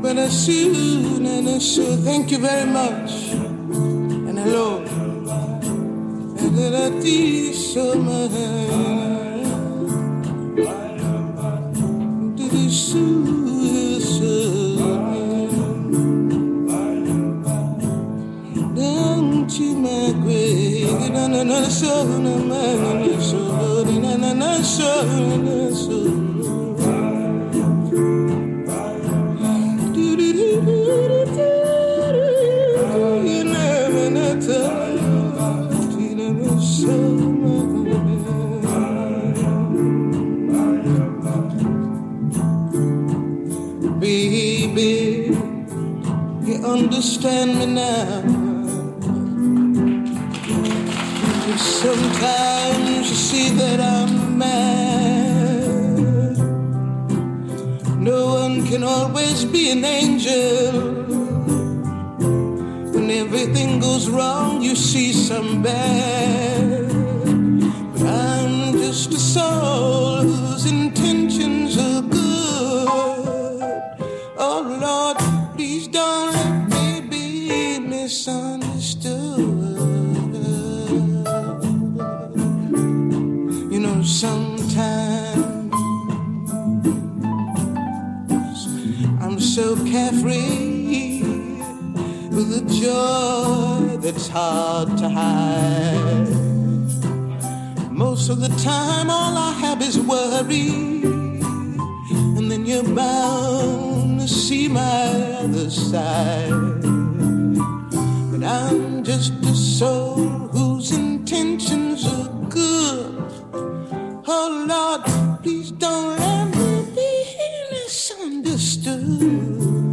Thank you very much. And hello. Baby, you understand me now. Sometimes you see that I'm mad. No one can always be an angel. When everything goes wrong, you see some bad. But I'm just a soul whose intentions are good. Oh Lord, please don't let me be misunderstood. You know, sometimes I'm so carefree with a joy that's hard to hide. Most of the time all I have is worry, and then you're bound to see my other side. But I'm just a soul whose intentions are good. Oh Lord, please don't let me be misunderstood.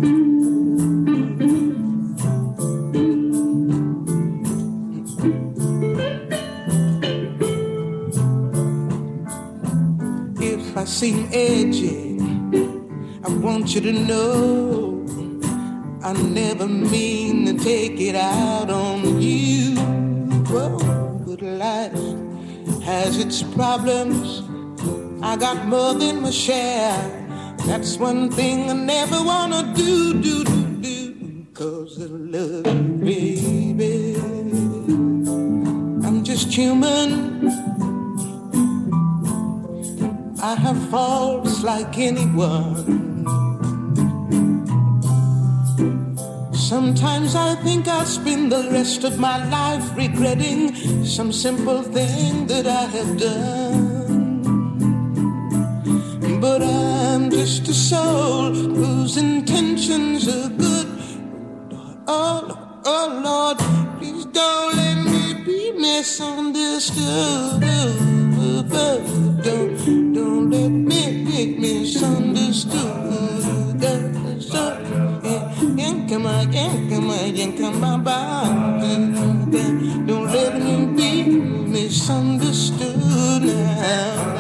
If I seem edgy, I want you to know I never mean to take it out on you. Whoa, but life has its problems. I got more than my share. That's one thing I never wanna do. 'Cause I love you, baby. I'm just human. I have faults like anyone. Sometimes I think I'll spend the rest of my life regretting some simple thing that I have done. But I'm just a soul whose intentions are good. Oh Lord, please don't let me be misunderstood. Don't let me be misunderstood. Don't let me be misunderstood now.